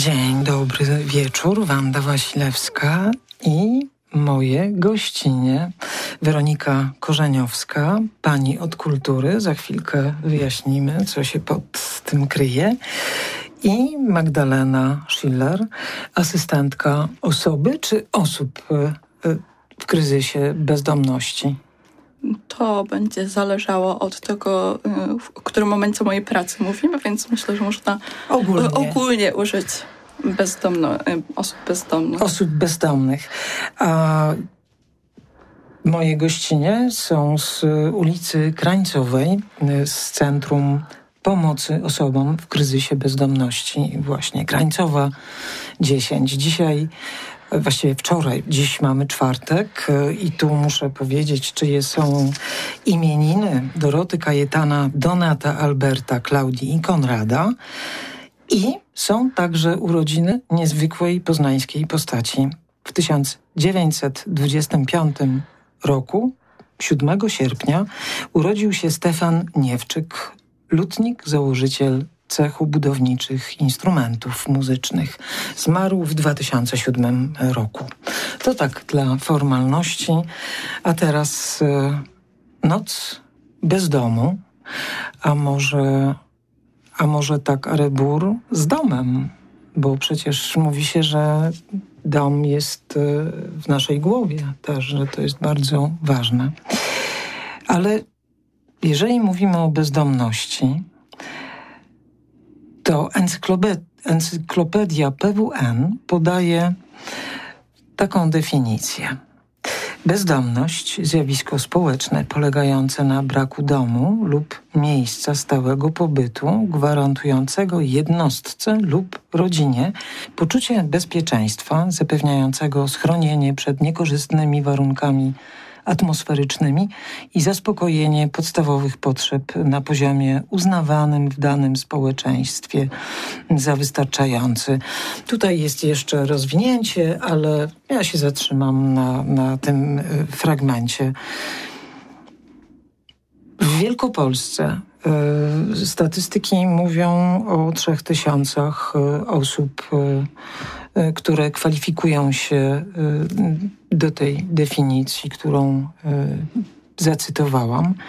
Dzień dobry wieczór, Wanda Wasilewska i moje gościnie Weronika Korzeniowska, pani od kultury. Za chwilkę wyjaśnimy, co się pod tym kryje. I Magdalena Schiller, asystentka osoby czy osób w kryzysie bezdomności. To będzie zależało od tego, w którym momencie mojej pracy mówimy, więc myślę, że można ogólnie użyć osób bezdomnych. Osób bezdomnych. A moje gościnie są z ulicy Krańcowej, z Centrum Pomocy Osobom w Kryzysie Bezdomności. Właśnie Krańcowa 10. Dzisiaj, właściwie wczoraj, dziś mamy czwartek i tu muszę powiedzieć, czyje są imieniny Doroty, Kajetana, Donata, Alberta, Klaudii i Konrada. I są także urodziny niezwykłej poznańskiej postaci. W 1925 roku, 7 sierpnia, urodził się Stefan Niewczyk, lutnik, założyciel cechu budowniczych instrumentów muzycznych. Zmarł w 2007 roku. To tak dla formalności. A teraz noc bez domu, a może tak arebur z domem, bo przecież mówi się, że dom jest w naszej głowie też, że to jest bardzo ważne. Ale jeżeli mówimy o bezdomności, to encyklopedia PWN podaje taką definicję. Bezdomność, zjawisko społeczne polegające na braku domu lub miejsca stałego pobytu, gwarantującego jednostce lub rodzinie poczucie bezpieczeństwa, zapewniającego schronienie przed niekorzystnymi warunkami atmosferycznymi i zaspokojenie podstawowych potrzeb na poziomie uznawanym w danym społeczeństwie za wystarczający. Tutaj jest jeszcze rozwinięcie, ale ja się zatrzymam na tym fragmencie. W Wielkopolsce statystyki mówią o 3000 osób, które kwalifikują się do tej definicji, którą zacytowałam.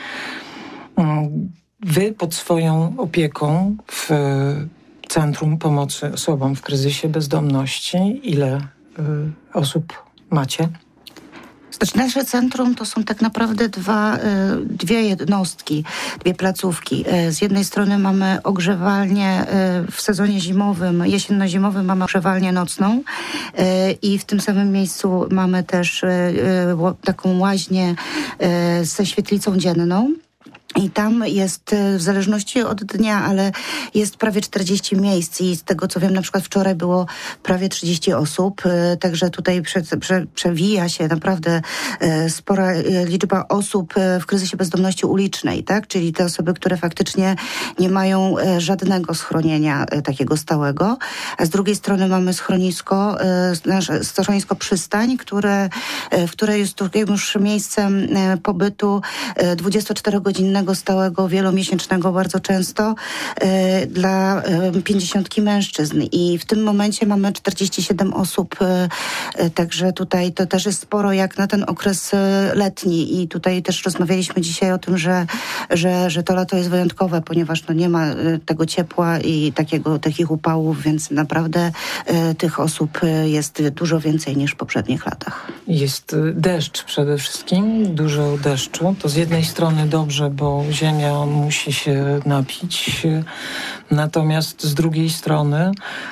Wy pod swoją opieką w Centrum Pomocy Osobom w Kryzysie Bezdomności ile osób macie? Znaczy nasze centrum to są tak naprawdę dwie jednostki, dwie placówki. Z jednej strony mamy ogrzewalnię w sezonie zimowym, jesienno-zimowym mamy ogrzewalnię nocną i w tym samym miejscu mamy też taką łaźnię ze świetlicą dzienną. I tam jest, w zależności od dnia, ale jest prawie 40 miejsc i z tego co wiem, na przykład wczoraj było prawie 30 osób, także tutaj przewija się naprawdę spora liczba osób w kryzysie bezdomności ulicznej, tak? Czyli te osoby, które faktycznie nie mają żadnego schronienia takiego stałego, a z drugiej strony mamy schronisko Przystań, w które jest już miejscem pobytu 24-godzinnego stałego, wielomiesięcznego bardzo często dla 50 mężczyzn i w tym momencie mamy 47 osób, także tutaj to też jest sporo jak na ten okres letni i tutaj też rozmawialiśmy dzisiaj o tym, że to lato jest wyjątkowe, ponieważ nie ma tego ciepła i takich upałów, więc naprawdę tych osób jest dużo więcej niż w poprzednich latach. Jest deszcz przede wszystkim, dużo deszczu. To z jednej strony dobrze, bo ziemia musi się napić, natomiast z drugiej strony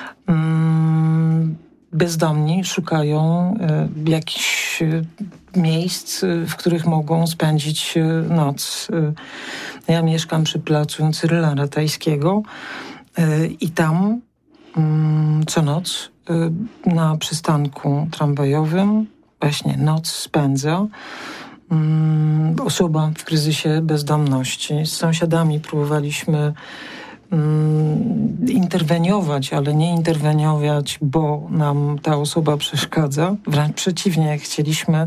bezdomni szukają jakichś miejsc, w których mogą spędzić noc. Ja mieszkam przy placu Cyryla Ratajskiego i tam co noc na przystanku tramwajowym właśnie noc spędza osoba w kryzysie bezdomności. Z sąsiadami próbowaliśmy interweniować, ale nie interweniować, bo nam ta osoba przeszkadza. Wręcz przeciwnie, chcieliśmy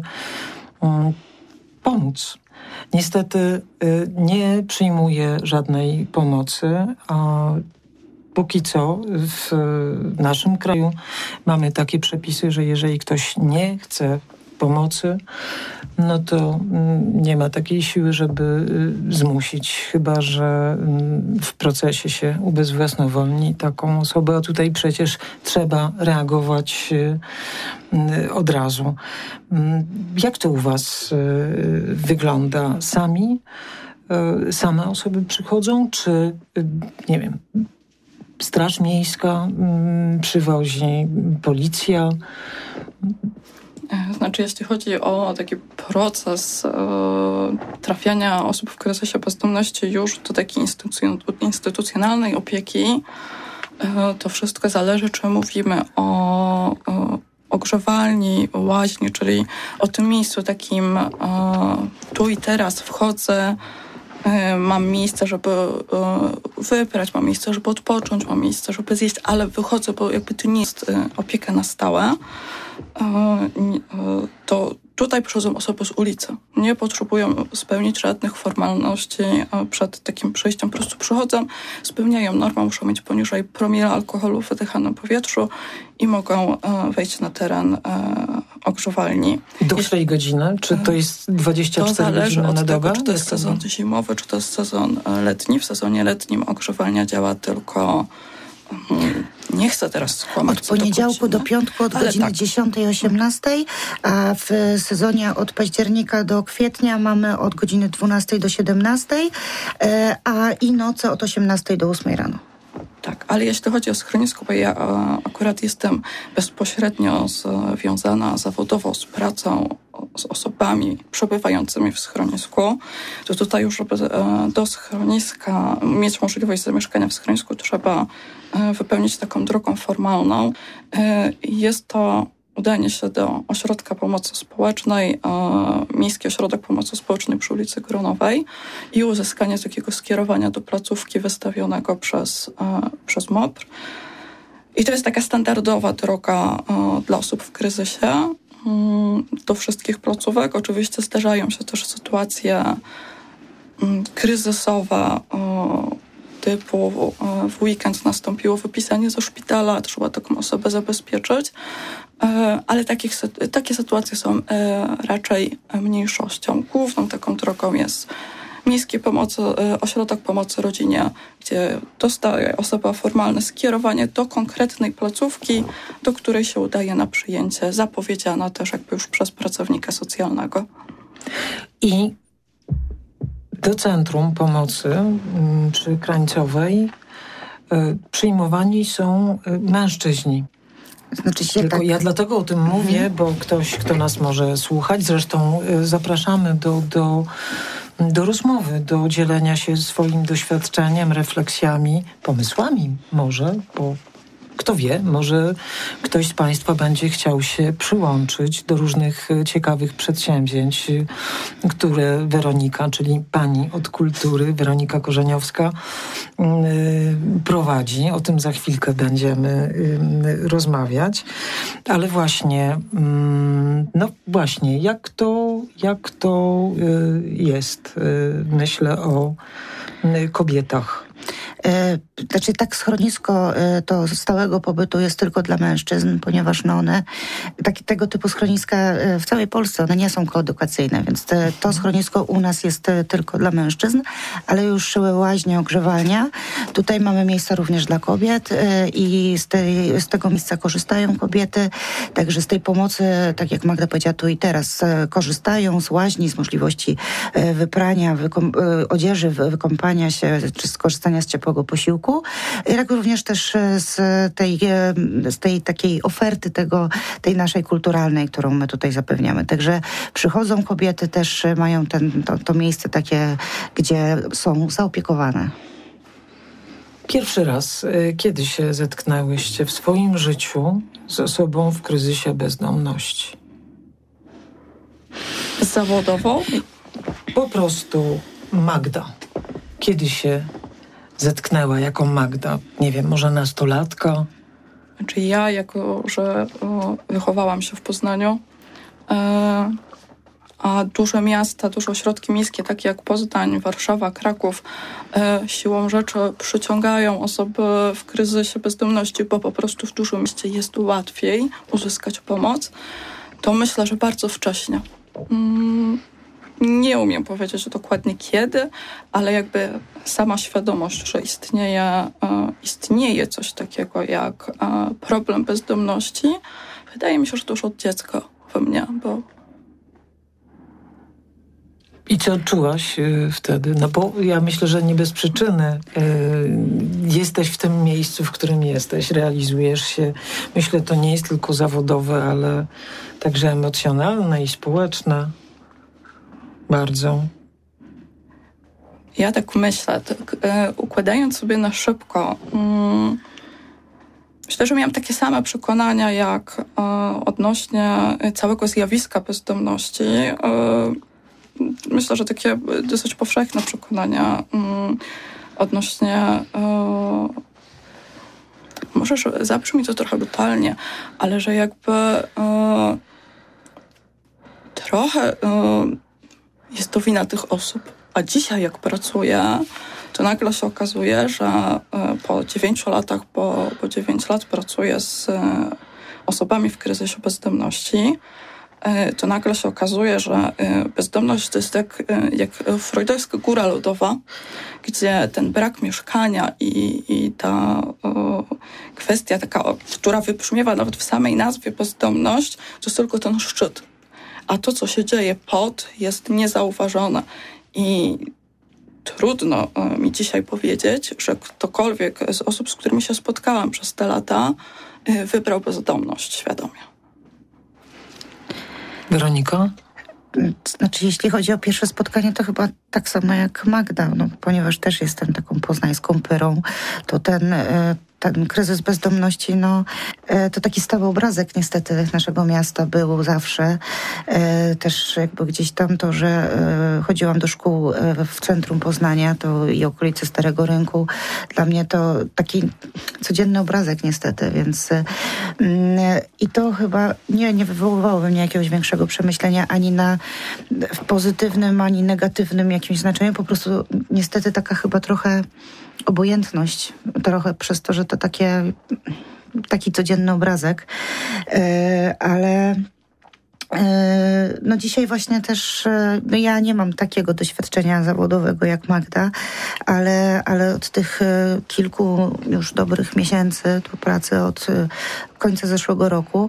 pomóc. Niestety nie przyjmuje żadnej pomocy, a póki co w naszym kraju mamy takie przepisy, że jeżeli ktoś nie chce pomocy, no to nie ma takiej siły, żeby zmusić, chyba że w procesie się ubezwłasnowolni taką osobę, a tutaj przecież trzeba reagować od razu. Jak to u was wygląda? Same osoby przychodzą, czy nie wiem, Straż Miejska przywozi, policja? Znaczy, jeśli chodzi o taki proces trafiania osób w kryzysie bezdomności już do takiej instytucjonalnej opieki, to wszystko zależy, czy mówimy o ogrzewalni, łaźni, czyli o tym miejscu takim tu i teraz wchodzę, mam miejsce, żeby wybrać, mam miejsce, żeby odpocząć, mam miejsce, żeby zjeść, ale wychodzę, bo jakby to nie jest opieka na stałe, to tutaj przychodzą osoby z ulicy. Nie potrzebują spełnić żadnych formalności przed takim przyjściem. Po prostu przychodzą, spełniają normę, muszą mieć poniżej promila alkoholu w wydychanym powietrzu i mogą wejść na teren ogrzewalni. Do której godziny? Czy to jest 24 godziny na dobę? To zależy od tego, czy to jest sezon zimowy, czy to jest sezon letni. W sezonie letnim ogrzewalnia działa tylko... Nie chcę teraz skłamać. Od poniedziałku do piątku od godziny 10-18, a w sezonie od października do kwietnia mamy od godziny 12 do 17, a i noce od 18 do 8 rano. Tak, ale jeśli chodzi o schronisko, bo ja akurat jestem bezpośrednio związana zawodowo z pracą z osobami przebywającymi w schronisku, to tutaj już, żeby do schroniska mieć możliwość zamieszkania w schronisku, trzeba wypełnić taką drogą formalną. Jest to udanie się do Ośrodka Pomocy Społecznej, Miejski Ośrodek Pomocy Społecznej przy ulicy Gronowej i uzyskanie takiego skierowania do placówki wystawionego przez MOPR. I to jest taka standardowa droga dla osób w kryzysie do wszystkich placówek. Oczywiście zdarzają się też sytuacje kryzysowe, typu w weekend nastąpiło wypisanie ze szpitala, trzeba taką osobę zabezpieczyć, ale takie sytuacje są raczej mniejszością. Główną taką drogą jest Ośrodek Pomocy Rodzinie, gdzie dostaje osoba formalne skierowanie do konkretnej placówki, do której się udaje na przyjęcie, zapowiedziana też jakby już przez pracownika socjalnego. I do Centrum Pomocy przy Krańcowej przyjmowani są mężczyźni. Tylko ja dlatego o tym mówię, bo ktoś, kto nas może słuchać, zresztą zapraszamy do rozmowy, do dzielenia się swoim doświadczeniem, refleksjami, pomysłami może, bo kto wie, może ktoś z Państwa będzie chciał się przyłączyć do różnych ciekawych przedsięwzięć, które Weronika, czyli pani od kultury, Weronika Korzeniowska, prowadzi. O tym za chwilkę będziemy rozmawiać. Ale właśnie, jak to jest, myślę o kobietach. Znaczy tak, schronisko to stałego pobytu jest tylko dla mężczyzn, ponieważ one, tego typu schroniska w całej Polsce, one nie są koedukacyjne, więc to schronisko u nas jest tylko dla mężczyzn, ale już szły łaźnie, ogrzewalnia. Tutaj mamy miejsca również dla kobiet i z tego miejsca korzystają kobiety, także z tej pomocy, tak jak Magda powiedziała tu i teraz, korzystają z łaźni, z możliwości wyprania, odzieży, wykąpania się, czy skorzystania z ciepłego posiłku, jak również też z tej takiej oferty tej naszej kulturalnej, którą my tutaj zapewniamy. Także przychodzą kobiety, też mają to miejsce takie, gdzie są zaopiekowane. Pierwszy raz, kiedy się zetknęłyście w swoim życiu z osobą w kryzysie bezdomności? Zawodowo? Po prostu Magda. Kiedy się zetknęła jako Magda? Nie wiem, może nastolatka? Znaczy ja, jako że wychowałam się w Poznaniu, a duże miasta, duże ośrodki miejskie, takie jak Poznań, Warszawa, Kraków, siłą rzeczy przyciągają osoby w kryzysie bezdomności, bo po prostu w dużym mieście jest łatwiej uzyskać pomoc, to myślę, że bardzo wcześnie. Nie umiem powiedzieć dokładnie kiedy, ale jakby sama świadomość, że istnieje coś takiego jak problem bezdomności, wydaje mi się, że to już od dziecka we mnie było. I co odczułaś wtedy? No bo ja myślę, że nie bez przyczyny jesteś w tym miejscu, w którym jesteś, realizujesz się. Myślę, to nie jest tylko zawodowe, ale także emocjonalne i społeczne. Bardzo. Ja tak myślę, układając sobie na szybko, myślę, że miałam takie same przekonania jak odnośnie całego zjawiska bezdomności. Myślę, że takie dosyć powszechne przekonania odnośnie... Może zabrzmi to trochę brutalnie, ale że jakby trochę jest to wina tych osób. A dzisiaj jak pracuję, to nagle się okazuje, że po 9 latach, bo 9 lat pracuję z osobami w kryzysie bezdomności, to nagle się okazuje, że bezdomność to jest jak freudowska góra lodowa, gdzie ten brak mieszkania i ta kwestia taka, która wybrzmiewa nawet w samej nazwie bezdomność, to jest tylko ten szczyt. A to, co się dzieje pod, jest niezauważone. I trudno mi dzisiaj powiedzieć, że ktokolwiek z osób, z którymi się spotkałam przez te lata, wybrał bezdomność świadomie. Weroniko? Znaczy, jeśli chodzi o pierwsze spotkanie, to chyba tak samo jak Magda, ponieważ też jestem taką poznańską pyrą, to ten kryzys bezdomności, to taki stały obrazek niestety naszego miasta był zawsze. Też jakby gdzieś tam to, że chodziłam do szkół w centrum Poznania to i okolicy Starego Rynku, dla mnie to taki codzienny obrazek niestety, więc i to chyba nie wywoływało we mnie jakiegoś większego przemyślenia ani w pozytywnym, ani negatywnym jakimś znaczeniu, po prostu niestety taka chyba trochę obojętność, trochę przez to, że to taki codzienny obrazek, ale dzisiaj właśnie też ja nie mam takiego doświadczenia zawodowego jak Magda, ale od tych kilku już dobrych miesięcy tu pracy od końca zeszłego roku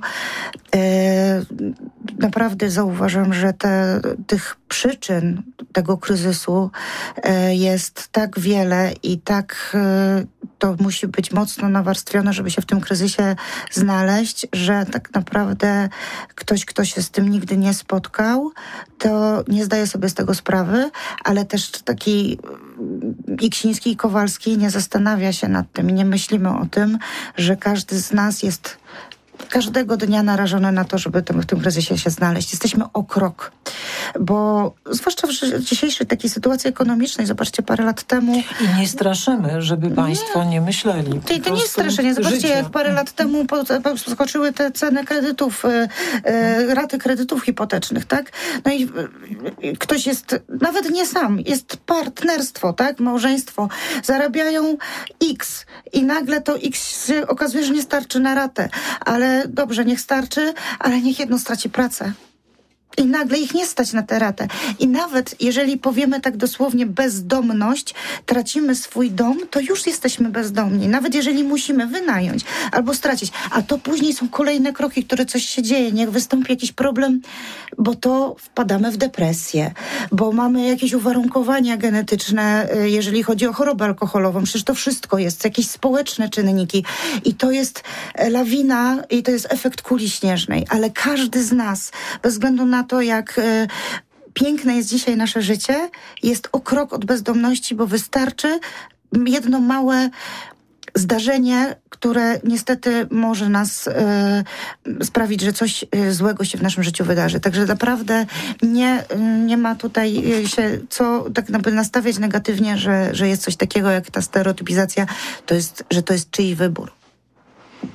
naprawdę zauważam, że tych przyczyn tego kryzysu jest tak wiele i tak to musi być mocno nawarstwione, żeby się w tym kryzysie znaleźć, że tak naprawdę ktoś, kto się z tym nigdy nie spotkał, to nie zdaje sobie z tego sprawy, ale też taki Iksiński i Kowalski nie zastanawia się nad tym i nie myślimy o tym, że każdy z nas jest każdego dnia narażone na to, żeby w tym kryzysie się znaleźć. Jesteśmy o krok, bo zwłaszcza w dzisiejszej takiej sytuacji ekonomicznej, zobaczcie, parę lat temu... I nie straszymy, żeby państwo nie myśleli. To nie jest straszenie. Zobaczcie, jak parę lat temu skoczyły te ceny kredytów, raty kredytów hipotecznych, tak? No i ktoś jest, nawet nie sam, jest partnerstwo, tak? Małżeństwo. Zarabiają X i nagle to X się okazuje, że nie starczy na ratę. Ale dobrze, niech starczy, ale niech jedno straci pracę. I nagle ich nie stać na tę ratę. I nawet jeżeli powiemy tak dosłownie bezdomność, tracimy swój dom, to już jesteśmy bezdomni. Nawet jeżeli musimy wynająć albo stracić. A to później są kolejne kroki, które coś się dzieje. Niech wystąpi jakiś problem, bo to wpadamy w depresję. Bo mamy jakieś uwarunkowania genetyczne, jeżeli chodzi o chorobę alkoholową. Przecież to wszystko jest. Jakieś społeczne czynniki. I to jest lawina i to jest efekt kuli śnieżnej. Ale każdy z nas, bez względu na to, jak piękne jest dzisiaj nasze życie, jest o krok od bezdomności, bo wystarczy jedno małe zdarzenie, które niestety może nas sprawić, że coś złego się w naszym życiu wydarzy. Także naprawdę nie ma tutaj się co tak naprawdę nastawiać negatywnie, że jest coś takiego jak ta stereotypizacja, że to jest czyjś wybór.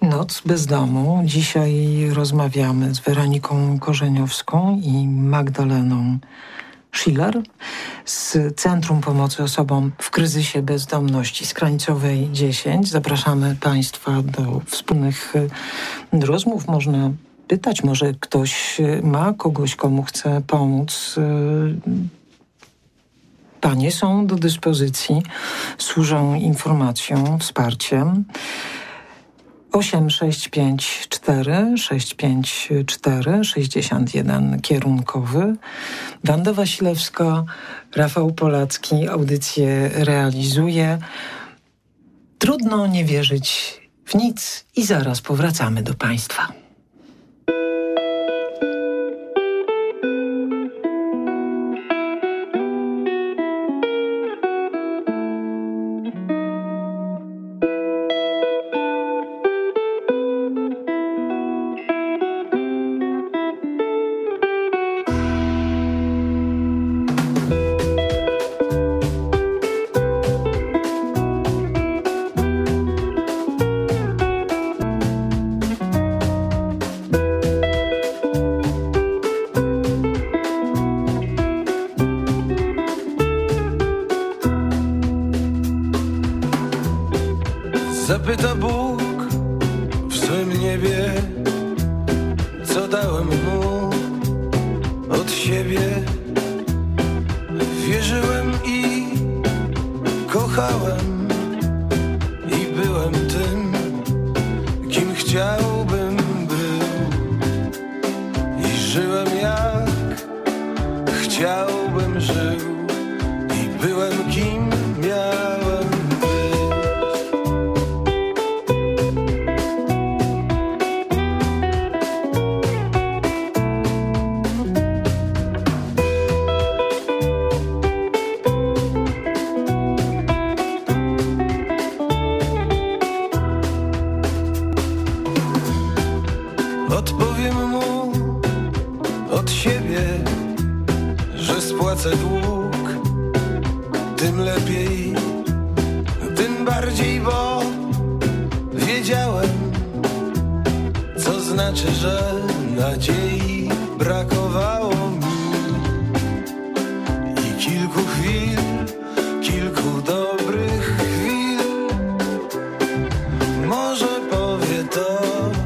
Noc bez domu. Dzisiaj rozmawiamy z Weroniką Korzeniowską i Magdaleną Schiller z Centrum Pomocy Osobom w Kryzysie Bezdomności z Krańcowej 10. Zapraszamy Państwa do wspólnych rozmów. Można pytać, może ktoś ma kogoś, komu chce pomóc. Panie są do dyspozycji, służą informacją, wsparciem. 8654 654 61 kierunkowy. Wanda Wasilewska, Rafał Polacki audycję realizuje. Trudno nie wierzyć w nic i zaraz powracamy do Państwa. Zapyta Bóg w swym niebie, co dałem mu od siebie. Wierzyłem i kochałem i byłem tym, kim chciałbym był. I żyłem jak chciałbym żył i byłem kim miałem być. Odpowiem mu od siebie, że spłacę dług, tym lepiej, tym bardziej, bo wiedziałem, co znaczy, że nadziei brakowało mi. I kilku chwil, kilku dobrych chwil, może powie to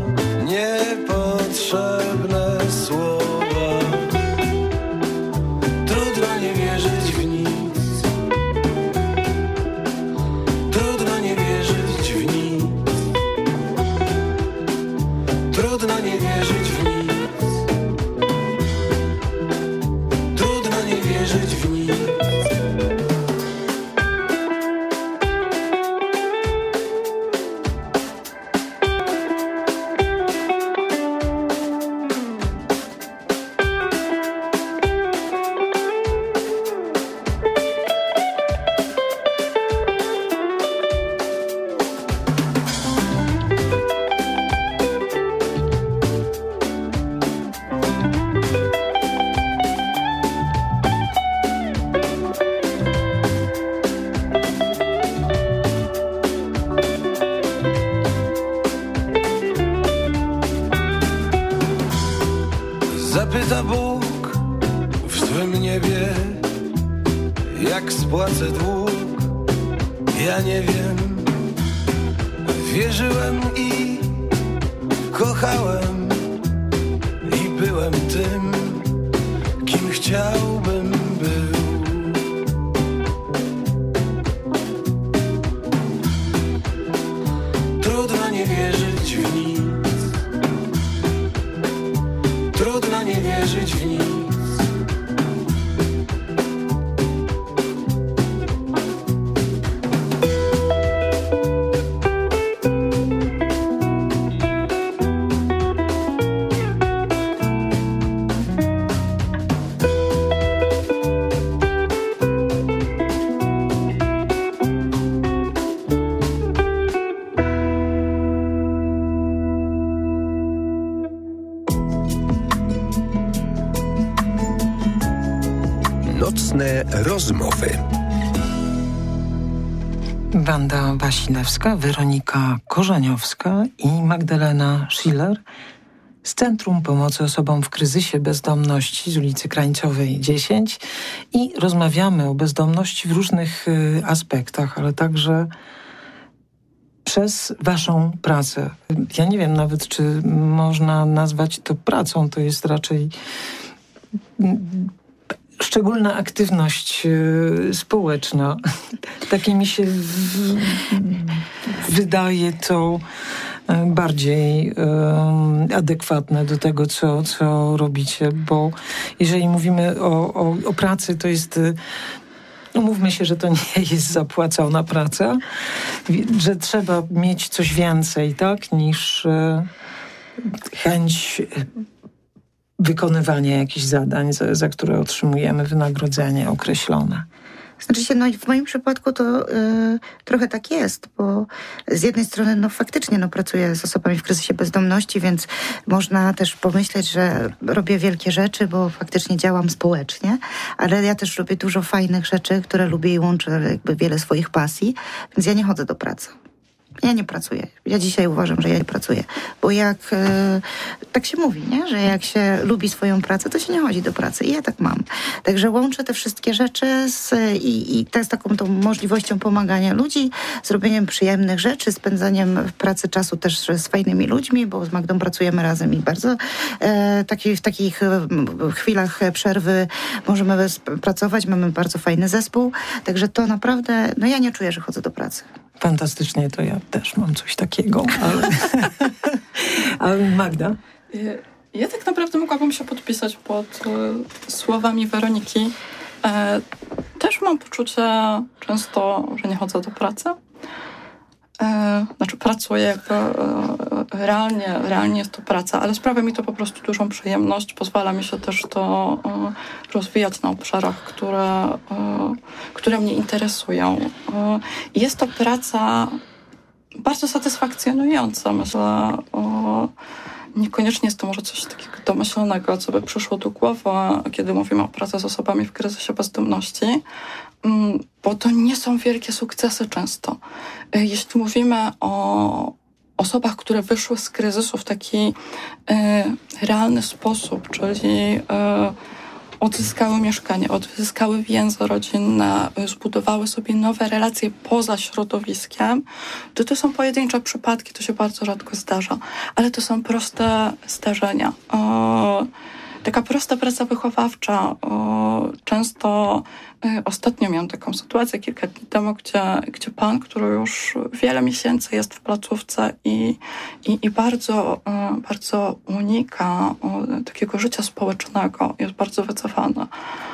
niepotrzebne słowa. Trudno nie wierzyć w nic, trudno nie wierzyć w nic, trudno nie wierzyć w nic, trudno nie wierzyć w nic. Zapyta Bóg w swym niebie, jak spłacę dług. Ja nie wiem, wierzyłem i kochałem i byłem tym, kim chciałbym był. Trudno nie wierzyć w nic, trudno nie wierzyć w nic. Nocne rozmowy. Wanda Wasilewska, Weronika Korzeniowska i Magdalena Schiller z Centrum Pomocy Osobom w Kryzysie Bezdomności z ulicy Krańcowej 10 i rozmawiamy o bezdomności w różnych aspektach, ale także przez waszą pracę. Ja nie wiem nawet, czy można nazwać to pracą, to jest raczej szczególna aktywność społeczna. Takie mi się wydaje to bardziej adekwatne do tego, co robicie, bo jeżeli mówimy o pracy, to jest... Umówmy się, że to nie jest zapłacona praca, że trzeba mieć coś więcej, tak, niż chęć wykonywania jakichś zadań, za które otrzymujemy wynagrodzenie określone. Znaczy się, w moim przypadku to trochę tak jest, bo z jednej strony faktycznie pracuję z osobami w kryzysie bezdomności, więc można też pomyśleć, że robię wielkie rzeczy, bo faktycznie działam społecznie, ale ja też robię dużo fajnych rzeczy, które lubię i łączę jakby wiele swoich pasji, więc ja nie chodzę do pracy. Ja nie pracuję. Ja dzisiaj uważam, że ja nie pracuję. Bo tak się mówi, nie? Że jak się lubi swoją pracę, to się nie chodzi do pracy. I ja tak mam. Także łączę te wszystkie rzeczy i z taką tą możliwością pomagania ludzi, zrobieniem przyjemnych rzeczy, spędzaniem w pracy czasu też z fajnymi ludźmi, bo z Magdą pracujemy razem i bardzo w takich chwilach przerwy możemy pracować. Mamy bardzo fajny zespół. Także to naprawdę, ja nie czuję, że chodzę do pracy. Fantastycznie, to ja też mam coś takiego, ale Magda? Ja tak naprawdę mogłabym się podpisać pod słowami Weroniki. Też mam poczucie często, że nie chodzę do pracy. Znaczy pracuję, realnie jest to praca, ale sprawia mi to po prostu dużą przyjemność. Pozwala mi się też to rozwijać na obszarach, które mnie interesują. Jest to praca bardzo satysfakcjonująca. Myślę, niekoniecznie jest to może coś takiego domyślnego, co by przyszło do głowy, kiedy mówimy o pracy z osobami w kryzysie bezdomności, bo to nie są wielkie sukcesy często. Jeśli mówimy o osobach, które wyszły z kryzysu w taki realny sposób, czyli odzyskały mieszkanie, odzyskały więzy rodzinne, zbudowały sobie nowe relacje poza środowiskiem, to są pojedyncze przypadki, to się bardzo rzadko zdarza, ale to są proste zdarzenia. Taka prosta praca wychowawcza. Często ostatnio miałam taką sytuację kilka dni temu, gdzie pan, który już wiele miesięcy jest w placówce i bardzo unika takiego życia społecznego, jest bardzo wycofany.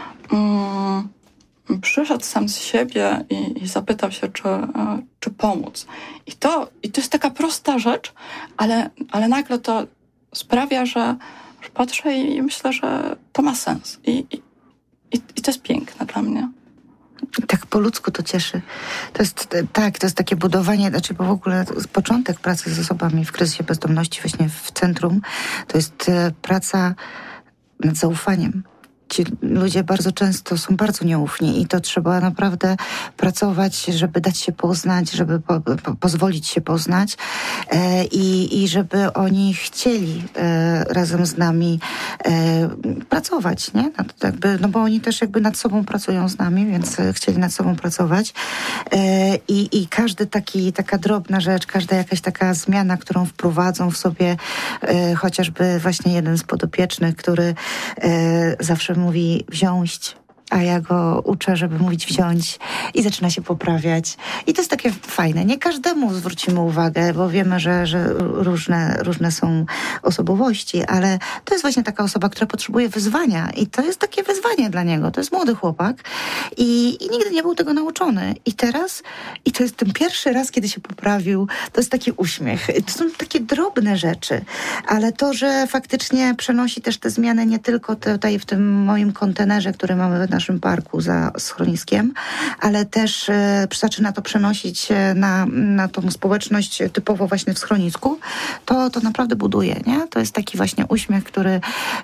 Przyszedł sam z siebie i zapytał się, czy pomóc. I to jest taka prosta rzecz, ale nagle to sprawia, że patrzę i myślę, że to ma sens. I to jest piękne dla mnie. Tak po ludzku to cieszy. To jest takie budowanie, bo w ogóle początek pracy z osobami w kryzysie bezdomności właśnie w centrum, to jest praca nad zaufaniem. Ci ludzie bardzo często są bardzo nieufni i to trzeba naprawdę pracować, żeby dać się poznać, żeby pozwolić się poznać i żeby oni chcieli razem z nami pracować, nie? Bo oni też jakby nad sobą pracują z nami, więc chcieli nad sobą pracować i każdy taka drobna rzecz, każda jakaś taka zmiana, którą wprowadzą w sobie, chociażby właśnie jeden z podopiecznych, który zawsze mówi wziąć, a ja go uczę, żeby mówić wziąć i zaczyna się poprawiać. I to jest takie fajne. Nie każdemu zwrócimy uwagę, bo wiemy, że różne są osobowości, ale to jest właśnie taka osoba, która potrzebuje wyzwania i to jest takie wyzwanie dla niego. To jest młody chłopak i nigdy nie był tego nauczony. I teraz, to jest ten pierwszy raz, kiedy się poprawił, to jest taki uśmiech. To są takie drobne rzeczy, ale to, że faktycznie przenosi też te zmiany nie tylko tutaj w tym moim kontenerze, który mamy w naszym parku za schroniskiem, ale też zaczyna to przenosić na tą społeczność typowo właśnie w schronisku, to naprawdę buduje, nie? To jest taki właśnie uśmiech,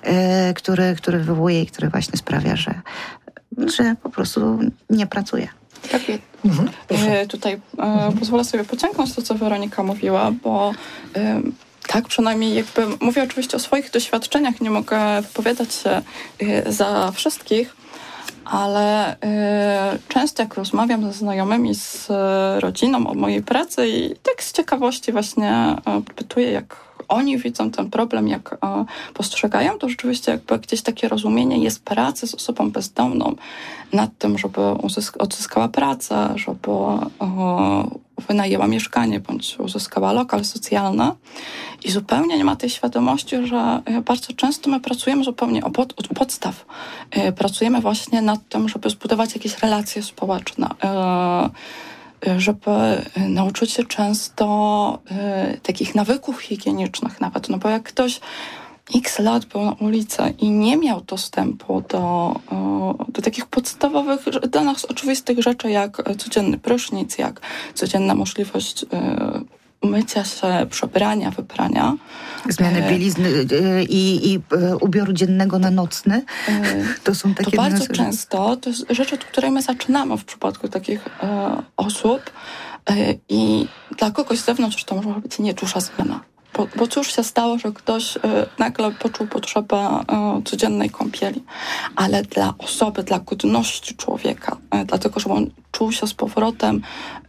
który wywołuje i który właśnie sprawia, że po prostu nie pracuje. Tak, tutaj pozwolę sobie pociągnąć to, co Weronika mówiła, bo tak, przynajmniej jakby mówię oczywiście o swoich doświadczeniach, nie mogę wypowiadać się za wszystkich, ale często jak rozmawiam ze znajomymi, z rodziną o mojej pracy i tak z ciekawości właśnie pytuję, jak oni widzą ten problem, jak postrzegają, to rzeczywiście jakby gdzieś takie rozumienie jest pracy z osobą bezdomną nad tym, żeby odzyskała pracę, żeby wynajęła mieszkanie bądź uzyskała lokal socjalny i zupełnie nie ma tej świadomości, że bardzo często my pracujemy zupełnie od podstaw. Pracujemy właśnie nad tym, żeby zbudować jakieś relacje społeczne, żeby nauczyć się często takich nawyków higienicznych nawet, no bo jak ktoś x lat był na ulicy i nie miał dostępu do takich podstawowych, dla nas oczywistych rzeczy, jak codzienny prysznic, jak codzienna możliwość umycia się, przebrania, wyprania. Zmiany bielizny i ubioru dziennego na nocny. To są takie... To bardzo często to jest rzecz, od której my zaczynamy w przypadku takich osób i dla kogoś z zewnątrz to może być nieduża zmiana. Bo cóż się stało, że ktoś nagle poczuł potrzebę codziennej kąpieli, ale dla osoby, dla godności człowieka, dlatego, żeby on czuł się z powrotem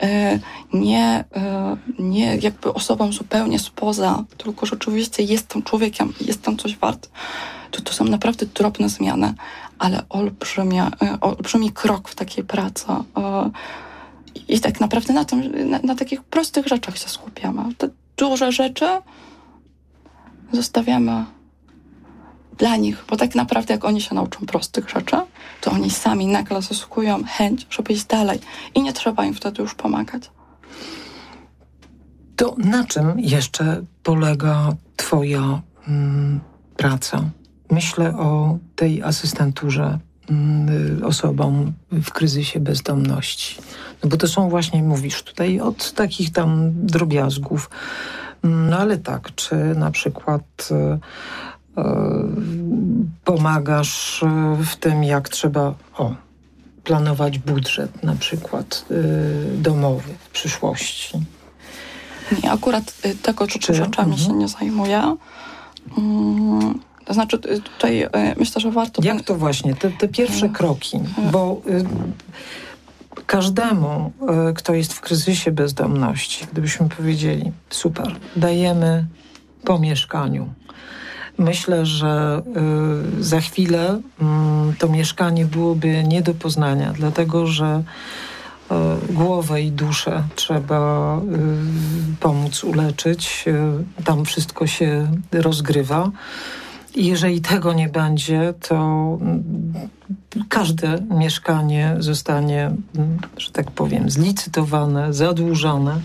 nie jakby osobą zupełnie spoza, tylko rzeczywiście jest tam człowiekiem, jest tam coś wart, to są naprawdę drobne zmiany, ale olbrzymi krok w takiej pracy. I tak naprawdę na takich prostych rzeczach się skupiamy. Te duże rzeczy zostawiamy dla nich, bo tak naprawdę jak oni się nauczą prostych rzeczy, to oni sami nagle zyskują chęć, żeby iść dalej i nie trzeba im wtedy już pomagać. To na czym jeszcze polega twoja praca? Myślę o tej asystenturze osobom w kryzysie bezdomności. No bo to są właśnie, mówisz tutaj, od takich tam drobiazgów. No ale tak, czy na przykład pomagasz w tym, jak trzeba planować budżet na przykład domowy w przyszłości? Nie, akurat tego typu rzeczami się nie zajmuję. To znaczy tutaj myślę, że warto... Jak to właśnie, te pierwsze kroki, bo każdemu, kto jest w kryzysie bezdomności, gdybyśmy powiedzieli, super, dajemy po mieszkaniu. Myślę, że za chwilę to mieszkanie byłoby nie do poznania, dlatego że głowę i duszę trzeba pomóc uleczyć. Tam wszystko się rozgrywa. I jeżeli tego nie będzie, to każde mieszkanie zostanie, że tak powiem, zlicytowane, zadłużone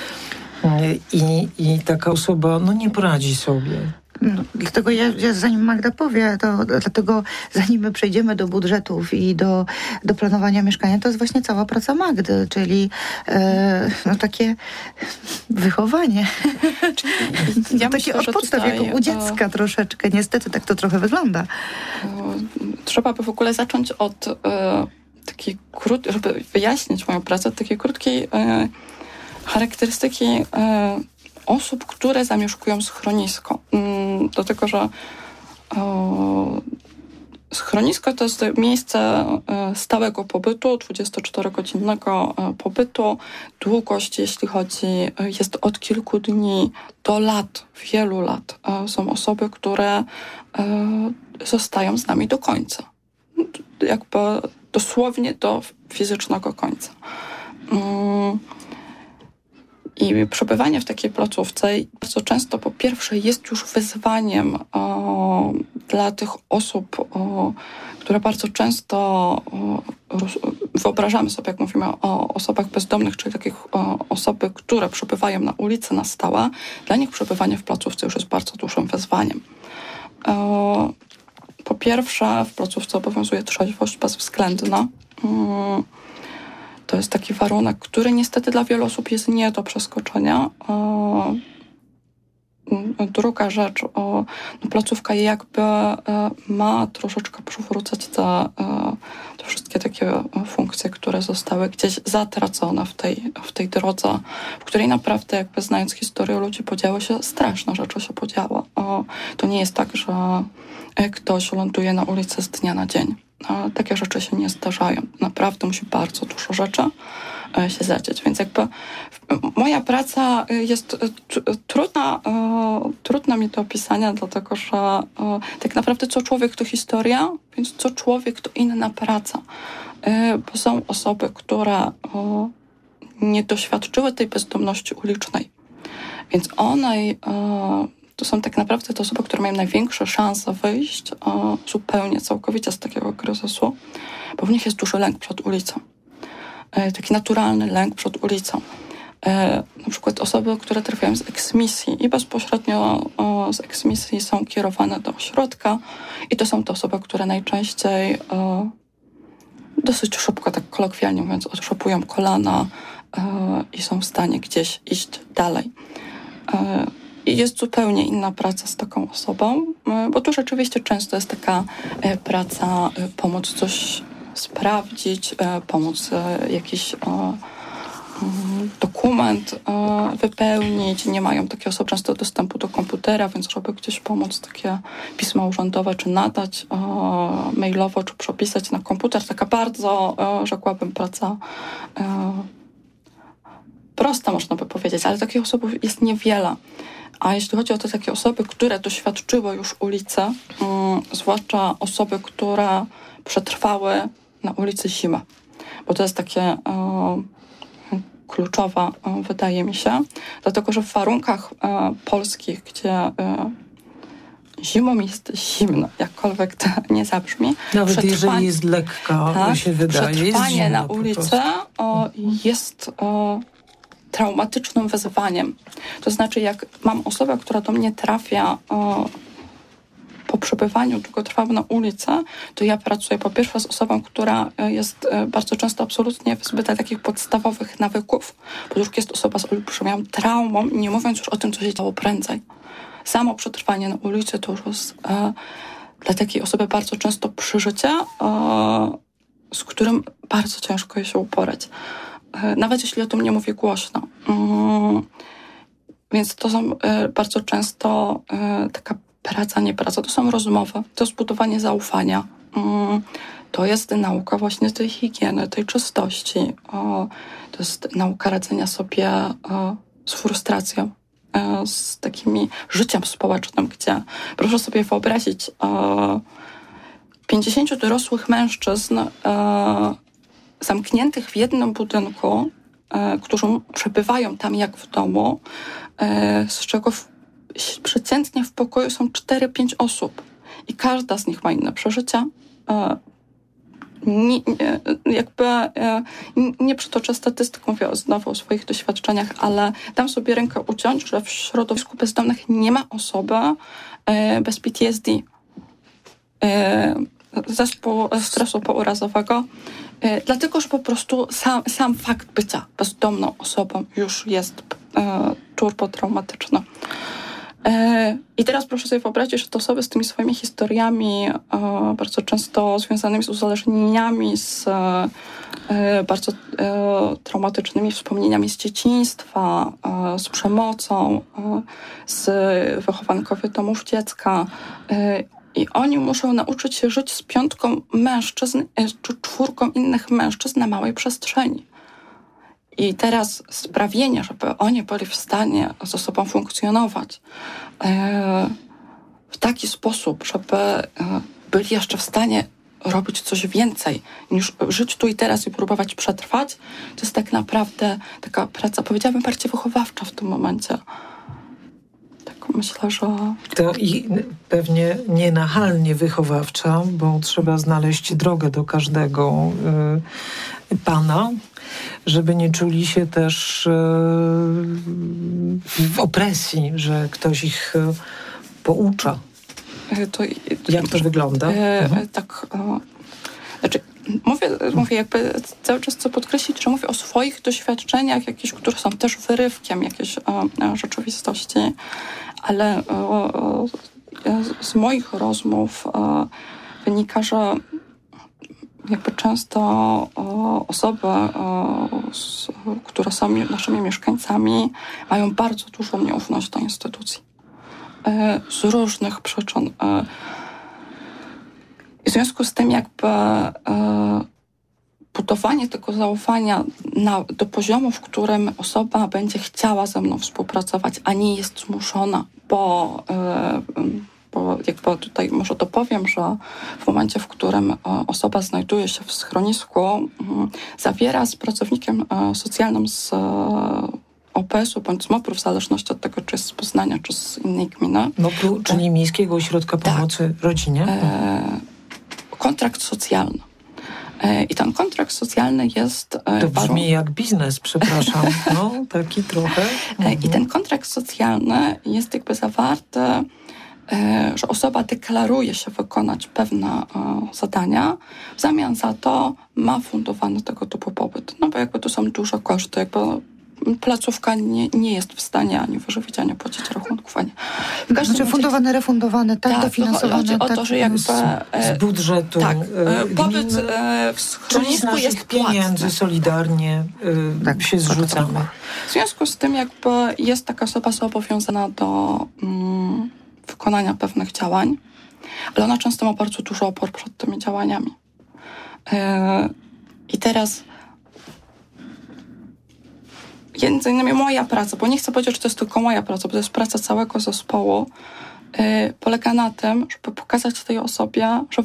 i taka osoba nie poradzi sobie. No, dlatego ja zanim Magda powie, dlatego zanim my przejdziemy do budżetów i do planowania mieszkania, to jest właśnie cała praca Magdy, czyli takie wychowanie. Ja takie myślę, od podstaw, tutaj, jak u dziecka troszeczkę. Niestety tak to trochę wygląda. Trzeba by w ogóle zacząć od takiej żeby wyjaśnić moją pracę, takiej krótkiej charakterystyki osób, które zamieszkują schronisko. Dlatego, że schronisko to jest miejsce stałego pobytu, 24-godzinnego pobytu. Długość, jeśli chodzi, jest od kilku dni do lat, wielu lat. Są osoby, które zostają z nami do końca. Jakby dosłownie do fizycznego końca. I przebywanie w takiej placówce bardzo często po pierwsze jest już wyzwaniem dla tych osób, które bardzo często wyobrażamy sobie, jak mówimy o osobach bezdomnych, czyli takich osoby, które przebywają na ulicy na stałe. Dla nich przebywanie w placówce już jest bardzo dużym wyzwaniem. Po pierwsze w placówce obowiązuje trzeźwość bezwzględna. To jest taki warunek, który niestety dla wielu osób jest nie do przeskoczenia. druga rzecz, placówka jakby ma troszeczkę przywrócać te wszystkie takie funkcje, które zostały gdzieś zatracone w tej drodze, w której naprawdę jakby znając historię ludzi podziały się, straszne rzeczy się podziały. To nie jest tak, że ktoś ląduje na ulicy z dnia na dzień. Takie rzeczy się nie zdarzają. Naprawdę musi bardzo dużo rzeczy się zadzieć. Więc jakby moja praca jest trudna mi do opisania, dlatego że tak naprawdę co człowiek to historia, więc co człowiek to inna praca. Bo są osoby, które nie doświadczyły tej bezdomności ulicznej. Więc one to są tak naprawdę te osoby, które mają największe szanse wyjść zupełnie, całkowicie z takiego kryzysu, bo w nich jest duży lęk przed ulicą. Taki naturalny lęk przed ulicą. Na przykład osoby, które trafiają z eksmisji i bezpośrednio z eksmisji są kierowane do ośrodka i to są te osoby, które najczęściej dosyć szybko, tak kolokwialnie mówiąc, otrzepują kolana i są w stanie gdzieś iść dalej. I jest zupełnie inna praca z taką osobą, bo tu rzeczywiście często jest taka praca, pomóc coś sprawdzić, pomóc jakiś dokument wypełnić. Nie mają takie osoby często dostępu do komputera, więc żeby gdzieś pomóc takie pisma urzędowe, czy nadać mailowo, czy przepisać na komputer. Taka bardzo, rzekłabym, praca prosta, można by powiedzieć, ale takich osób jest niewiele. A jeśli chodzi o te takie osoby, które doświadczyły już ulicy, zwłaszcza osoby, które przetrwały na ulicy zimę, bo to jest takie kluczowe, wydaje mi się, dlatego że w warunkach polskich, gdzie zimą jest zimno, jakkolwiek to nie zabrzmi. Nawet jeżeli jest lekko, tak, się wydaje. Przetrwanie na ulicy jest traumatycznym wyzwaniem. To znaczy, jak mam osobę, która do mnie trafia po przebywaniu długotrwałym na ulicy, to ja pracuję po pierwsze z osobą, która jest bardzo często absolutnie wyzbyta takich podstawowych nawyków. Po drugie jest osoba z olbrzymią traumą, nie mówiąc już o tym, co się działo prędzej. Samo przetrwanie na ulicy to już jest dla takiej osoby bardzo często przeżycie, z którym bardzo ciężko jest się uporać. Nawet jeśli o tym nie mówię głośno. Więc to są bardzo często taka praca, nie praca. To są rozmowy, to jest budowanie zaufania. To jest nauka właśnie tej higieny, tej czystości. To jest nauka radzenia sobie z frustracją, z takimi życiem społecznym, gdzie proszę sobie wyobrazić 50 dorosłych mężczyzn zamkniętych w jednym budynku, którzy przebywają tam jak w domu, z czego przeciętnie w pokoju są 4-5 osób i każda z nich ma inne przeżycia. Nie przytoczę statystyk, mówię znowu o swoich doświadczeniach, ale dam sobie rękę uciąć, że w środowisku bezdomnych nie ma osoby bez PTSD. Zespół stresu pourazowego, dlatego, że po prostu sam fakt bycia bezdomną osobą już jest turbotraumatyczny. I teraz proszę sobie wyobrazić, że te osoby z tymi swoimi historiami, bardzo często związanymi z uzależnieniami, z bardzo traumatycznymi wspomnieniami z dzieciństwa, z przemocą, z wychowankowie domów dziecka, i oni muszą nauczyć się żyć z 5 mężczyzn czy 4 innych mężczyzn na małej przestrzeni. I teraz sprawienie, żeby oni byli w stanie ze sobą funkcjonować w taki sposób, żeby byli jeszcze w stanie robić coś więcej niż żyć tu i teraz i próbować przetrwać, to jest tak naprawdę taka praca, powiedziałabym, bardziej wychowawcza w tym momencie. Myślę, że... To i pewnie nienachalnie wychowawcza, bo trzeba znaleźć drogę do każdego pana, żeby nie czuli się też w opresji, że ktoś ich poucza. Jak to wygląda? Tak, znaczy mówię jakby cały czas chcę podkreślić, że mówię o swoich doświadczeniach, jakieś, które są też wyrywkiem jakiejś rzeczywistości, ale z moich rozmów wynika, że jakby często osoby, które są naszymi mieszkańcami, mają bardzo dużą nieufność do instytucji. Z różnych przyczyn. W związku z tym jakby budowanie tego zaufania do poziomu, w którym osoba będzie chciała ze mną współpracować, a nie jest zmuszona, bo jakby tutaj może dopowiem, że w momencie, w którym osoba znajduje się w schronisku, zawiera z pracownikiem socjalnym z OPS-u bądź z MOPR-u, w zależności od tego, czy jest z Poznania, czy z innej gminy. MOPR-u, czyli Miejskiego Ośrodka Pomocy Rodzinie. Kontrakt socjalny. I ten kontrakt socjalny jest... To brzmi jak biznes, przepraszam. No, taki trochę. I ten kontrakt socjalny jest jakby zawarty, że osoba deklaruje się wykonać pewne zadania, w zamian za to ma fundowany tego typu pobyt. No bo jakby to są duże koszty, jakby placówka nie jest w stanie ani wyżywić, ani płacić rachunków, ani... Znaczy fundowane, refundowane, tak, dofinansowane. Chodzi o to, że jakby... Z budżetu pobyt w schronisku jest pieniędzy płatny. Solidarnie się zrzucamy. W związku z tym jakby jest taka osoba zobowiązana do wykonania pewnych działań, ale ona często ma bardzo dużo opór przed tymi działaniami. I teraz między innymi moja praca, bo nie chcę powiedzieć, że to jest tylko moja praca, bo to jest praca całego zespołu, polega na tym, żeby pokazać tej osobie, że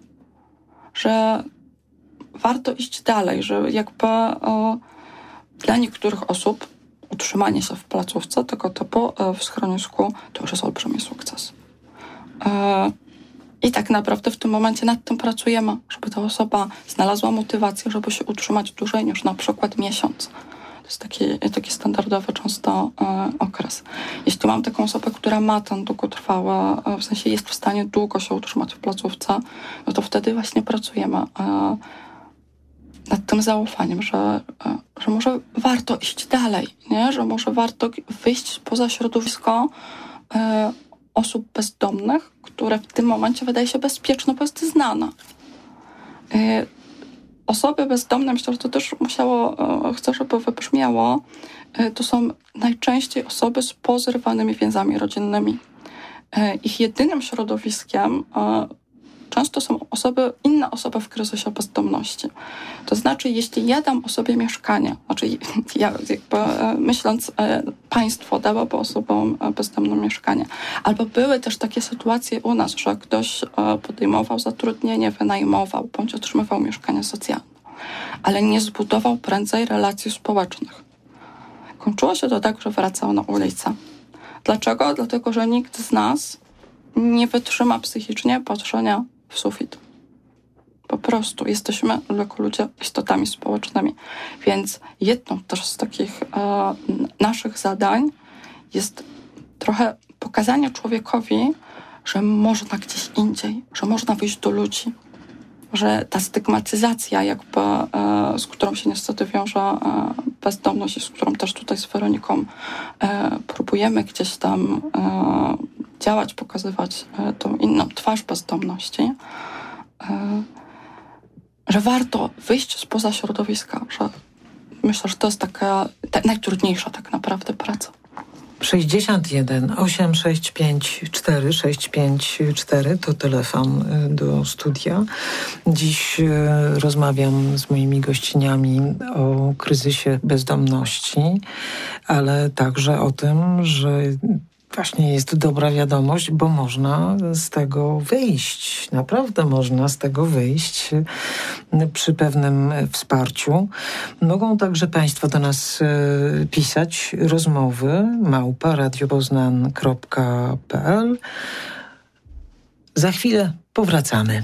warto iść dalej, że jakby dla niektórych osób utrzymanie się w placówce tego typu w schronisku to już jest olbrzymi sukces. I tak naprawdę w tym momencie nad tym pracujemy, żeby ta osoba znalazła motywację, żeby się utrzymać dłużej niż na przykład miesiąc. To jest taki standardowy często okres. Jeśli mam taką osobę, która ma ten długotrwały, w sensie jest w stanie długo się utrzymać w placówce, no to wtedy właśnie pracujemy nad tym zaufaniem, że może warto iść dalej, nie? Że może warto wyjść poza środowisko osób bezdomnych, które w tym momencie wydaje się bezpieczne, bo jest znane. Osoby bezdomne, myślę, że to też chcę, żeby wybrzmiało, to są najczęściej osoby z pozerwanymi więzami rodzinnymi. Ich jedynym środowiskiem często są inne osoby w kryzysie bezdomności. To znaczy, jeśli ja dam osobie mieszkanie, ja jakby myśląc, państwo dałoby osobom bezdomnym mieszkanie. Albo były też takie sytuacje u nas, że ktoś podejmował zatrudnienie, wynajmował, bądź otrzymywał mieszkanie socjalne, ale nie zbudował prędzej relacji społecznych. Kończyło się to tak, że wracał na ulicę. Dlaczego? Dlatego, że nikt z nas nie wytrzyma psychicznie patrzenia w sufit. Po prostu jesteśmy jako ludzie istotami społecznymi. Więc jedną też z takich naszych zadań jest trochę pokazanie człowiekowi, że można gdzieś indziej, że można wyjść do ludzi, że ta stygmatyzacja jakby, z którą się niestety wiąże bezdomność i z którą też tutaj z Weroniką próbujemy gdzieś tam działać, pokazywać tą inną twarz bezdomności, że warto wyjść spoza środowiska, że myślę, że to jest taka najtrudniejsza tak naprawdę praca. 61 865 4654 to telefon do studia. Dziś rozmawiam z moimi gościniami o kryzysie bezdomności, ale także o tym, że właśnie jest dobra wiadomość, bo można z tego wyjść. Naprawdę można z tego wyjść przy pewnym wsparciu. Mogą także Państwo do nas pisać rozmowy @radiopoznan.pl. Za chwilę powracamy.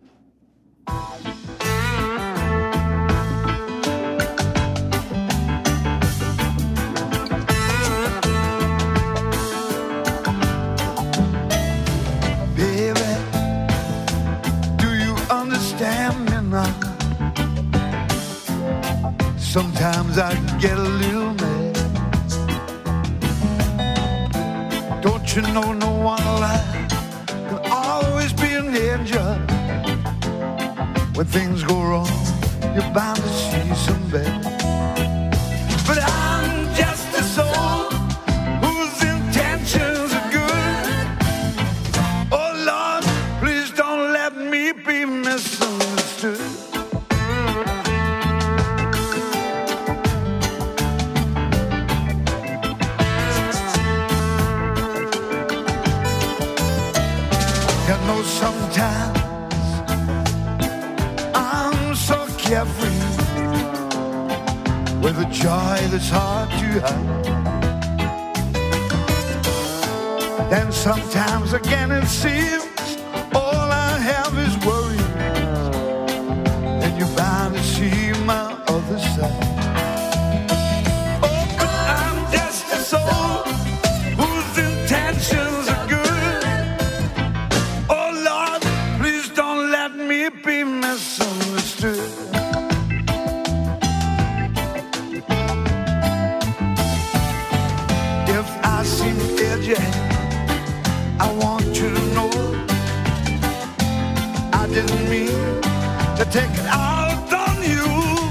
Sometimes I get a little mad. Don't you know no one alive can always be an angel. When things go wrong, you're bound to see some bad. But I'm just a soul whose intentions are good. Oh Lord, please don't let me be misunderstood. You know sometimes I'm so carefree with a joy that's hard to hide. Then sometimes again it seems all I have is worry, and you're bound to see my other side. Oh, but I'm just a soul whose intentions are good. Oh Lord, please don't let me be misunderstood. If I seem edgy, I want you to know I didn't mean to take it out on you.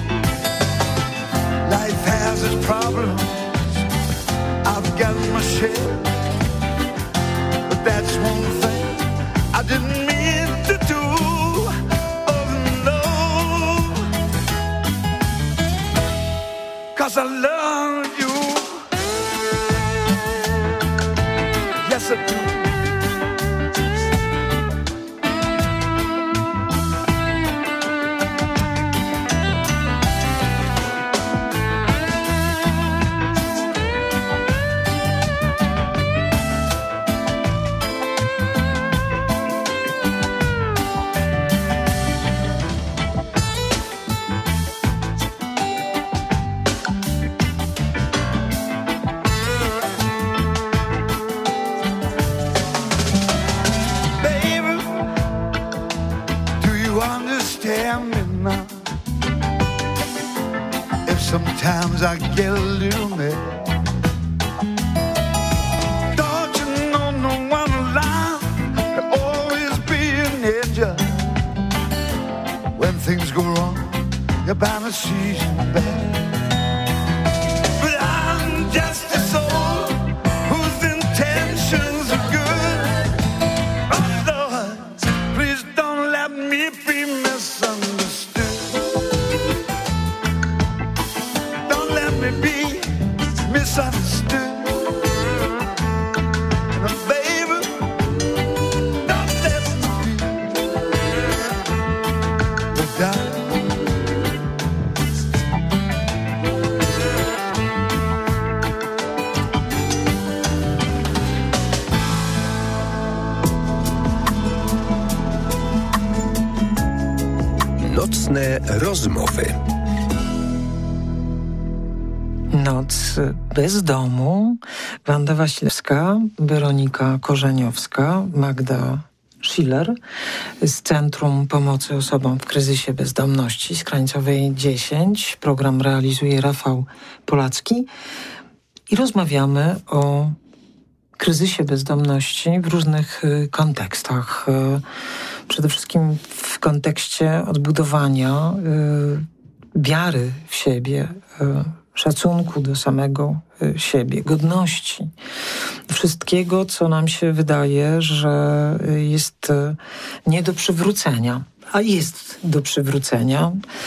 Life has its problems, I've got my share, but that's one thing I didn't mean to do. Oh no, 'cause I love you. Yes, I do. Sometimes I get a little mad. Don't you know no one alive can always be an angel. When things go wrong, you're bound to see some bad. But I'm just a soul whose intentions are good. Oh Lord, please don't let me be misunderstood. Be misunderstood. And baby, don't let me be without. Nocne rozmowy. Noc bez domu. Wanda Wasilewska, Weronika Korzeniowska, Magda Schiller z Centrum Pomocy Osobom w Kryzysie Bezdomności z Krańcowej 10. Program realizuje Rafał Polacki i rozmawiamy o kryzysie bezdomności w różnych kontekstach. Przede wszystkim w kontekście odbudowania wiary w siebie, szacunku do samego siebie, godności, wszystkiego, co nam się wydaje, że jest nie do przywrócenia, a jest do przywrócenia.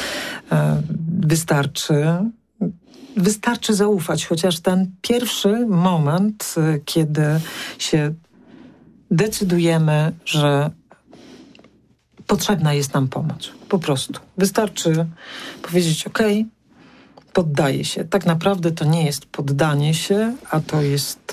Wystarczy zaufać, chociaż ten pierwszy moment, kiedy się decydujemy, że potrzebna jest nam pomoc. Po prostu. Wystarczy powiedzieć, okej, poddaję się. Tak naprawdę to nie jest poddanie się, a to jest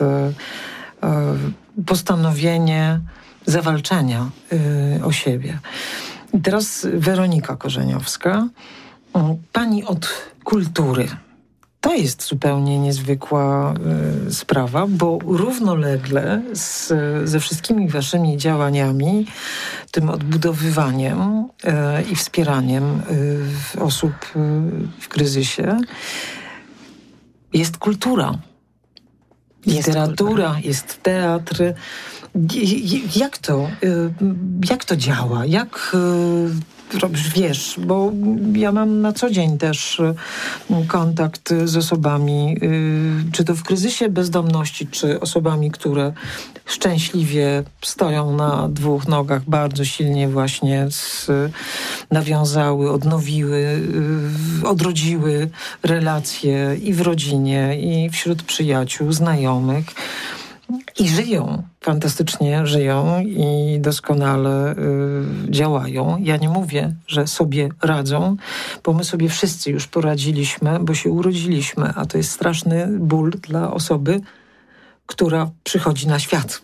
postanowienie zawalczenia o siebie. I teraz Weronika Korzeniowska. Pani od kultury. To jest zupełnie niezwykła sprawa, bo równolegle ze wszystkimi waszymi działaniami, tym odbudowywaniem i wspieraniem osób w kryzysie jest kultura. literatura, jest teatr. Jak to działa? Wiesz, bo ja mam na co dzień też kontakt z osobami, czy to w kryzysie bezdomności, czy osobami, które szczęśliwie stoją na dwóch nogach, bardzo silnie właśnie nawiązały, odnowiły, odrodziły relacje i w rodzinie, i wśród przyjaciół, znajomych. I żyją, fantastycznie żyją i doskonale działają. Ja nie mówię, że sobie radzą, bo my sobie wszyscy już poradziliśmy, bo się urodziliśmy, a to jest straszny ból dla osoby, która przychodzi na świat.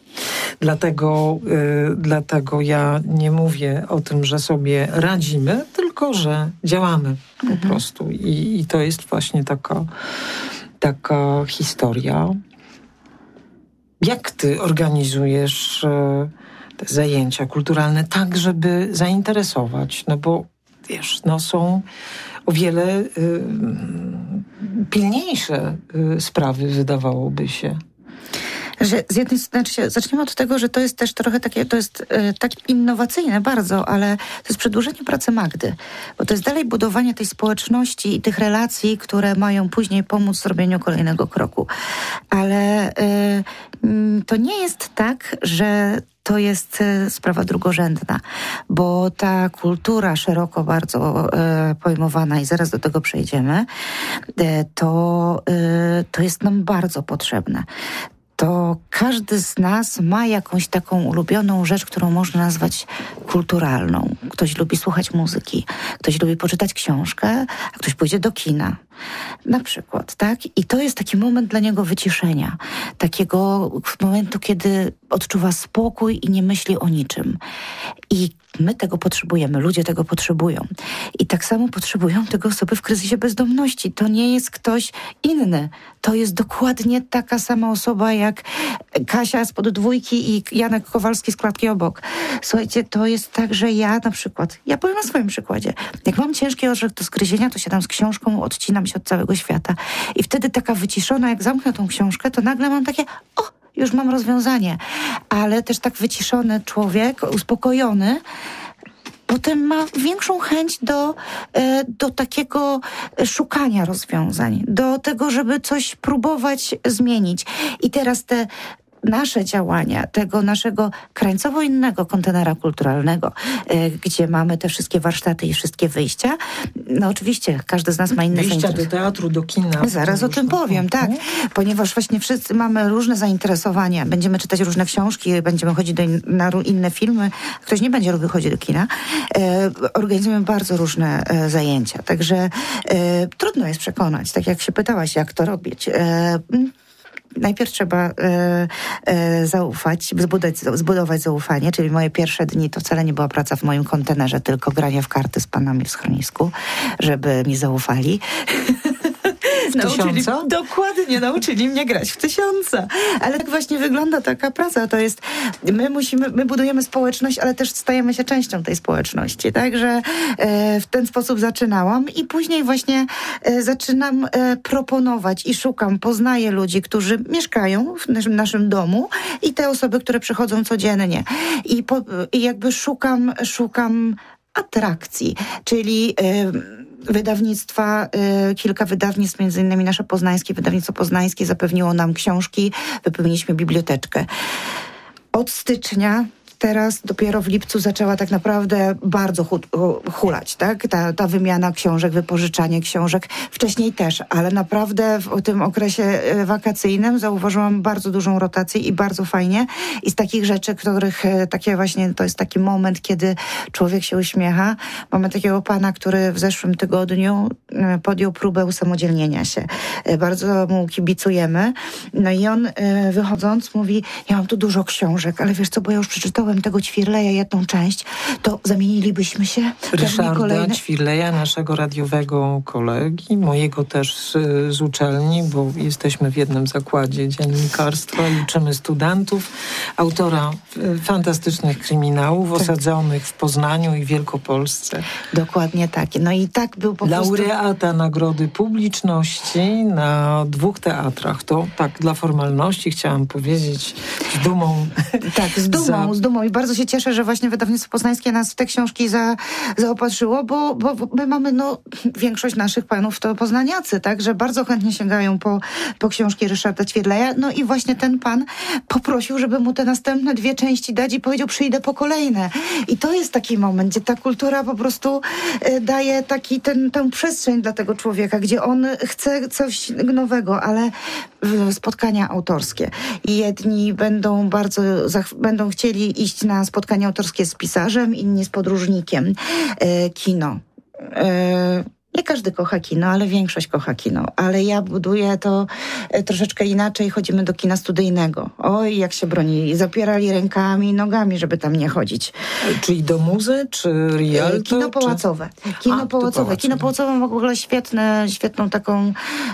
Dlatego ja nie mówię o tym, że sobie radzimy, tylko że działamy po prostu. I to jest właśnie taka historia. Jak ty organizujesz te zajęcia kulturalne tak, żeby zainteresować? No bo wiesz, są o wiele pilniejsze sprawy, wydawałoby się. Że z jednej strony, zaczniemy od tego, że to jest też trochę takie, to jest tak innowacyjne bardzo, ale to jest przedłużenie pracy Magdy, bo to jest dalej budowanie tej społeczności i tych relacji, które mają później pomóc w zrobieniu kolejnego kroku. Ale to nie jest tak, że to jest sprawa drugorzędna, bo ta kultura szeroko bardzo pojmowana i zaraz do tego przejdziemy, to jest nam bardzo potrzebne. To każdy z nas ma jakąś taką ulubioną rzecz, którą można nazwać kulturalną. Ktoś lubi słuchać muzyki, ktoś lubi poczytać książkę, a ktoś pójdzie do kina. Na przykład, tak? I to jest taki moment dla niego wyciszenia. Takiego momentu, kiedy odczuwa spokój i nie myśli o niczym. I my tego potrzebujemy, ludzie tego potrzebują. I tak samo potrzebują tego osoby w kryzysie bezdomności. To nie jest ktoś inny. To jest dokładnie taka sama osoba jak Kasia z Poddwójki i Janek Kowalski z klatki obok. Słuchajcie, to jest tak, że ja na przykład, ja powiem na swoim przykładzie, jak mam ciężki orzech do zgryzienia, to siadam z książką, odcinam się od całego świata. I wtedy taka wyciszona, jak zamknę tą książkę, to nagle mam takie, już mam rozwiązanie. Ale też tak wyciszony człowiek, uspokojony, potem ma większą chęć do takiego szukania rozwiązań, do tego, żeby coś próbować zmienić. I teraz te nasze działania, tego naszego krańcowo innego kontenera kulturalnego, gdzie mamy te wszystkie warsztaty i wszystkie wyjścia. No oczywiście, każdy z nas ma inne wyjścia do teatru, do kina. Zaraz o tym powiem, tak. Ponieważ właśnie wszyscy mamy różne zainteresowania. Będziemy czytać różne książki, będziemy chodzić na inne filmy. Ktoś nie będzie lubił chodzić do kina. Organizujemy bardzo różne zajęcia. Także trudno jest przekonać, tak jak się pytałaś, jak to robić. Najpierw trzeba zaufać, zbudować zaufanie, czyli moje pierwsze dni to wcale nie była praca w moim kontenerze, tylko granie w karty z panami w schronisku, żeby mi zaufali. Nauczyli mnie grać w 1000. Ale tak właśnie wygląda taka praca. To jest, my budujemy społeczność, ale też stajemy się częścią tej społeczności. Także w ten sposób zaczynałam i później właśnie zaczynam proponować i poznaję ludzi, którzy mieszkają w naszym domu i te osoby, które przychodzą codziennie. I jakby szukam atrakcji, czyli wydawnictwa, kilka wydawnictw, między innymi nasze poznańskie, wydawnictwo poznańskie zapewniło nam książki, wypełniliśmy biblioteczkę. Od stycznia, teraz dopiero w lipcu zaczęła tak naprawdę bardzo hulać, tak? Ta wymiana książek, wypożyczanie książek. Wcześniej też, ale naprawdę w tym okresie wakacyjnym zauważyłam bardzo dużą rotację i bardzo fajnie. I z takich rzeczy, których takie właśnie, to jest taki moment, kiedy człowiek się uśmiecha. Mamy takiego pana, który w zeszłym tygodniu podjął próbę usamodzielnienia się. Bardzo mu kibicujemy. No i on wychodząc mówi, ja mam tu dużo książek, ale wiesz co, bo ja już przeczytałem dostałabym tego Ćwirleja jedną część, to zamienilibyśmy się. Ryszarda Ćwirleja, naszego radiowego kolegi, mojego też z uczelni, bo jesteśmy w jednym zakładzie dziennikarstwa i uczymy studentów, autora fantastycznych kryminałów osadzonych w Poznaniu i Wielkopolsce. Dokładnie tak. No i tak był po prostu... Laureata Nagrody Publiczności na 2 teatrach. To tak dla formalności chciałam powiedzieć z dumą. Tak, z dumą. I bardzo się cieszę, że właśnie wydawnictwo poznańskie nas w te książki zaopatrzyło, bo my mamy, większość naszych panów to poznaniacy, tak, że bardzo chętnie sięgają po książki Ryszarda Ćwirleja. No i właśnie ten pan poprosił, żeby mu te następne 2 części dać i powiedział, przyjdę po kolejne. I to jest taki moment, gdzie ta kultura po prostu daje tę przestrzeń dla tego człowieka, gdzie on chce coś nowego, ale spotkania autorskie. I jedni będą chcieli iść na spotkanie autorskie z pisarzem, inni z podróżnikiem. Kino. Nie każdy kocha kino, ale większość kocha kino. Ale ja buduję to troszeczkę inaczej. Chodzimy do kina studyjnego. Oj, jak się bronili. Zapierali rękami i nogami, żeby tam nie chodzić. Czyli do muzy, czy Rialto? Kino pałacowe. Kino pałacowe ma w ogóle świetną taką,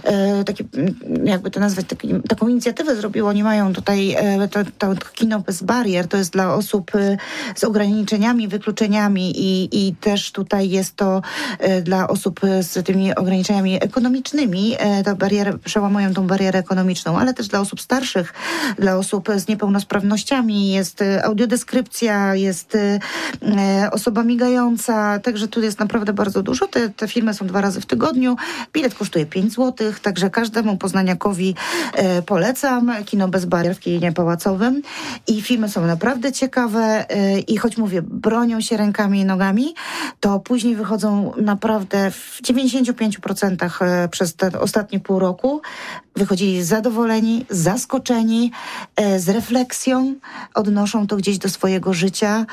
jakby to nazwać, taką inicjatywę zrobiło. Oni mają tutaj to kino bez barier. To jest dla osób z ograniczeniami, wykluczeniami i też tutaj jest to dla osób z tymi ograniczeniami ekonomicznymi, przełamują tą barierę ekonomiczną, ale też dla osób starszych, dla osób z niepełnosprawnościami jest audiodeskrypcja, jest osoba migająca, także tu jest naprawdę bardzo dużo. Te filmy są 2 razy w tygodniu, bilet kosztuje 5 zł, także każdemu poznaniakowi polecam. Kino bez barier w kinie pałacowym i filmy są naprawdę ciekawe i choć mówię, bronią się rękami i nogami, to później wychodzą naprawdę w 95% przez te ostatnie pół roku wychodzili zadowoleni, zaskoczeni, z refleksją, odnoszą to gdzieś do swojego życia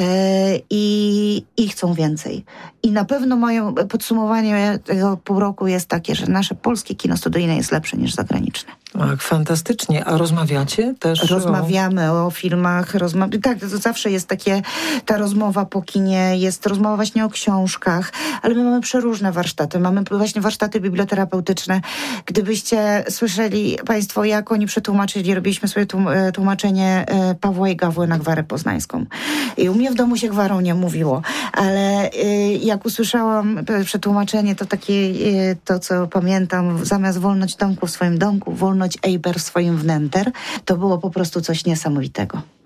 i chcą więcej. I na pewno mają, podsumowanie tego pół roku jest takie, że nasze polskie kino studyjne jest lepsze niż zagraniczne. Tak, fantastycznie. A rozmawiacie też? Rozmawiamy o filmach. Tak, to zawsze jest ta rozmowa po kinie, jest rozmowa właśnie o książkach, ale my mamy przeróżne warsztaty. Mamy właśnie warsztaty biblioterapeutyczne. Gdybyście słyszeli państwo, jak oni przetłumaczyli, robiliśmy sobie tłumaczenie Pawła i Gawły na Gwarę Poznańską. I u mnie w domu się gwarą nie mówiło, ale jak usłyszałam przetłumaczenie, to to co pamiętam, zamiast wolność domku w swoim domku, wolność Eiber w swoim wnęter, to było po prostu coś niesamowitego.